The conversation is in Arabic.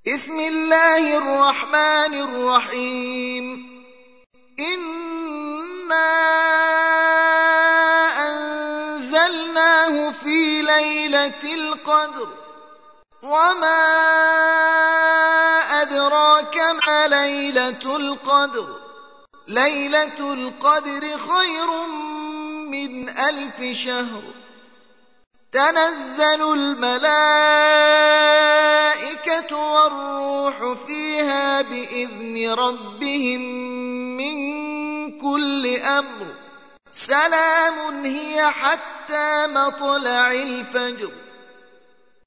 بسم الله الرحمن الرحيم. إنا أنزلناه في ليلة القدر، وما أدراك ما ليلة القدر. ليلة القدر خير من 1000 شهر. تنزل الملائكة والروح فيها بإذن ربهم من كل أمر. سلام هي حتى مطلع الفجر.